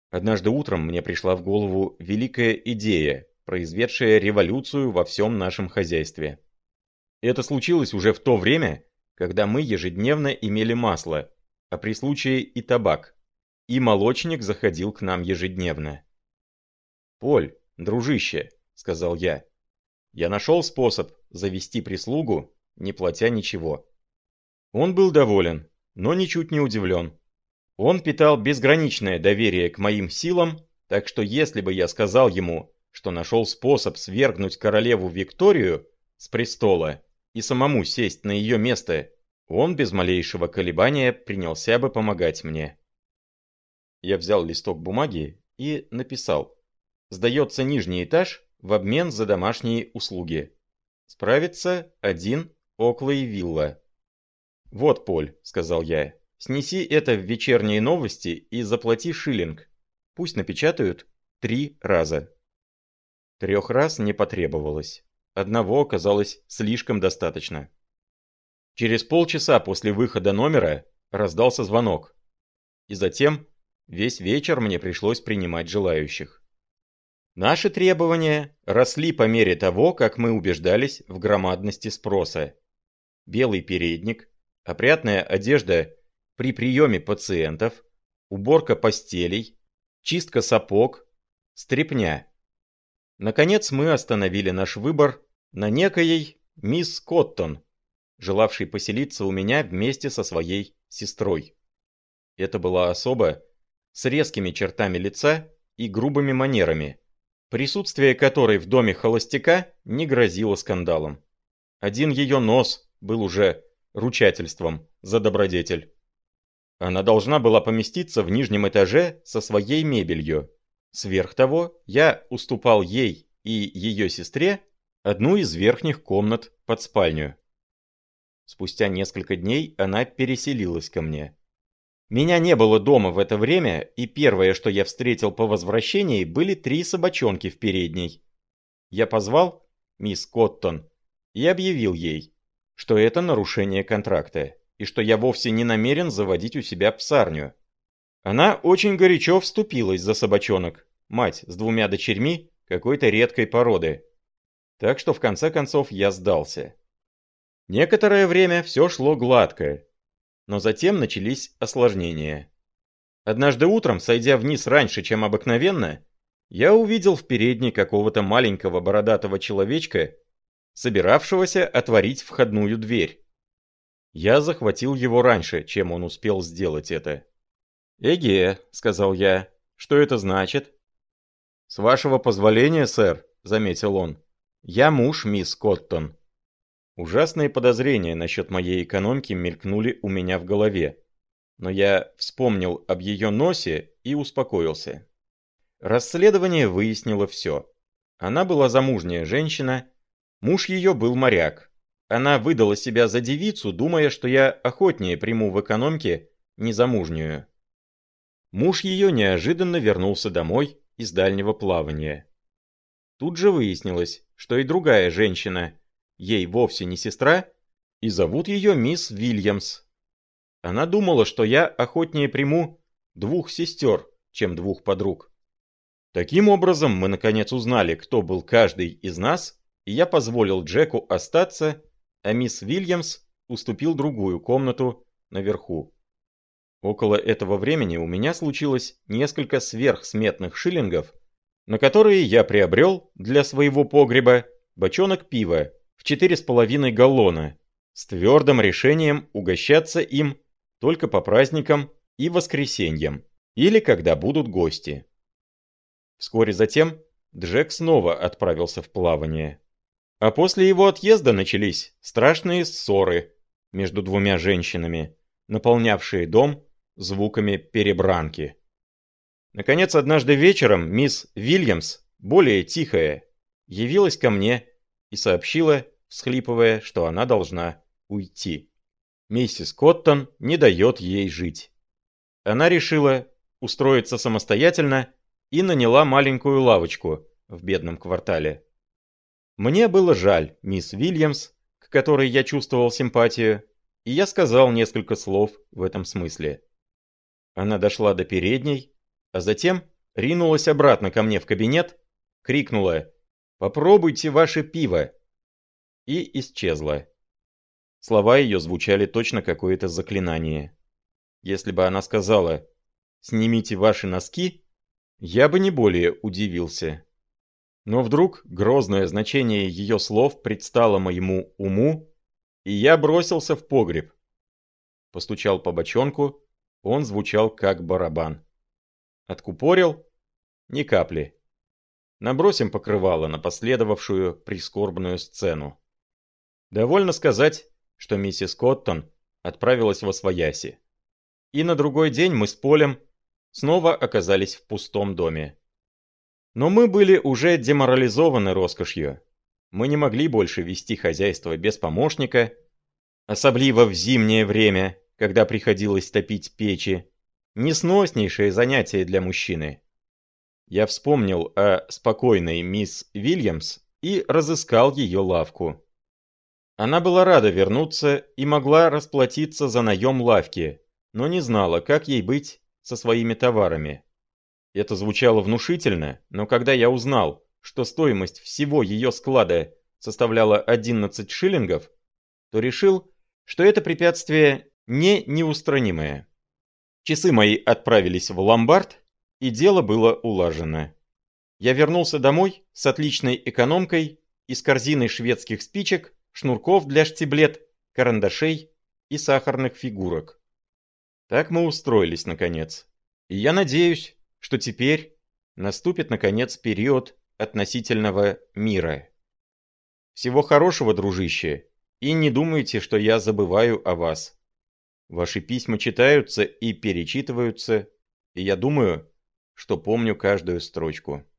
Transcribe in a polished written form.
Однажды утром мне пришла в голову великая идея, произведшая революцию во всем нашем хозяйстве. Это случилось уже в то время, когда мы ежедневно имели масло, а при случае и табак, и молочник заходил к нам ежедневно. «Поль, дружище», — сказал я нашел способ завести прислугу, не платя ничего. Он был доволен, но ничуть не удивлен. Он питал безграничное доверие к моим силам, так что если бы я сказал ему, что нашел способ свергнуть королеву Викторию с престола и самому сесть на ее место, он без малейшего колебания принялся бы помогать мне. Я взял листок бумаги и написал: «Сдается нижний этаж в обмен за домашние услуги. Справится один Оклей Вилла». «Вот, Поль», — сказал я, — «снеси это в вечерние новости и заплати шиллинг. Пусть напечатают 3 раза». 3 раз не потребовалось. Одного оказалось слишком достаточно. Через полчаса после выхода номера раздался звонок. И затем весь вечер мне пришлось принимать желающих. Наши требования росли по мере того, как мы убеждались в громадности спроса. Белый передник, опрятная одежда при приеме пациентов, уборка постелей, чистка сапог, стряпня. Наконец мы остановили наш выбор на некоей мисс Коттон, желавшей поселиться у меня вместе со своей сестрой. Это была особа с резкими чертами лица и грубыми манерами, присутствие которой в доме холостяка не грозило скандалом. Один ее нос был уже ручательством за добродетель. Она должна была поместиться в нижнем этаже со своей мебелью. Сверх того, я уступал ей и ее сестре одну из верхних комнат под спальню. Спустя несколько дней она переселилась ко мне. Меня не было дома в это время, и первое, что я встретил по возвращении, были 3 собачонки в передней. Я позвал мисс Коттон и объявил ей, что это нарушение контракта, и что я вовсе не намерен заводить у себя псарню. Она очень горячо вступилась за собачонок, мать с 2 дочерьми какой-то редкой породы. Так что в конце концов я сдался. Некоторое время все шло гладко, но затем начались осложнения. Однажды утром, сойдя вниз раньше, чем обыкновенно, я увидел в передней какого-то маленького бородатого человечка, собиравшегося отворить входную дверь. Я захватил его раньше, чем он успел сделать это. «Эге», — сказал я, — «что это значит?» «С вашего позволения, сэр», — заметил он, — «я муж мисс Коттон». Ужасные подозрения насчет моей экономки мелькнули у меня в голове, но я вспомнил об ее носе и успокоился. Расследование выяснило все. Она была замужняя женщина, муж ее был моряк. Она выдала себя за девицу, думая, что я охотнее приму в экономке незамужнюю. Муж ее неожиданно вернулся домой из дальнего плавания. Тут же выяснилось, что и другая женщина, ей вовсе не сестра, и зовут ее мисс Вильямс. Она думала, что я охотнее приму 2 сестер, чем 2 подруг. Таким образом, мы наконец узнали, кто был каждый из нас, и я позволил Джеку остаться, а мисс Вильямс уступил другую комнату наверху. Около этого времени у меня случилось несколько сверхсметных шиллингов, на которые я приобрел для своего погреба бочонок пива в 4,5 галлона, с твердым решением угощаться им только по праздникам и воскресеньям, или когда будут гости. Вскоре затем Джек снова отправился в плавание. А после его отъезда начались страшные ссоры между 2 женщинами, наполнявшие дом звуками перебранки. Наконец, однажды вечером мисс Вильямс, более тихая, явилась ко мне и сообщила, всхлипывая, что она должна уйти. Миссис Коттон не дает ей жить. Она решила устроиться самостоятельно и наняла маленькую лавочку в бедном квартале. Мне было жаль мисс Вильямс, к которой я чувствовал симпатию, и я сказал несколько слов в этом смысле. Она дошла до передней, а затем ринулась обратно ко мне в кабинет, крикнула «Попробуйте ваше пиво!» и исчезла. Слова ее звучали точно какое-то заклинание. Если бы она сказала «Снимите ваши носки», я бы не более удивился. Но вдруг грозное значение ее слов предстало моему уму, и я бросился в погреб. Постучал по бочонку, он звучал как барабан. Откупорил? Ни капли. Набросим покрывало на последовавшую прискорбную сцену. Довольно сказать, что миссис Коттон отправилась восвояси. И на другой день мы с Полем снова оказались в пустом доме. Но мы были уже деморализованы роскошью. Мы не могли больше вести хозяйство без помощника, особливо в зимнее время, когда приходилось топить печи. Несноснейшее занятие для мужчины. Я вспомнил о спокойной мисс Вильямс и разыскал ее лавку. Она была рада вернуться и могла расплатиться за наем лавки, но не знала, как ей быть со своими товарами. Это звучало внушительно, но когда я узнал, что стоимость всего ее склада составляла 11 шиллингов, то решил, что это препятствие неустранимое. Часы мои отправились в ломбард, и дело было улажено. Я вернулся домой с отличной экономкой и с корзиной шведских спичек, шнурков для штиблет, карандашей и сахарных фигурок. Так мы устроились, наконец. И я надеюсь, что теперь наступит, наконец, период относительного мира. Всего хорошего, дружище, и не думайте, что я забываю о вас. Ваши письма читаются и перечитываются, и я думаю, что помню каждую строчку.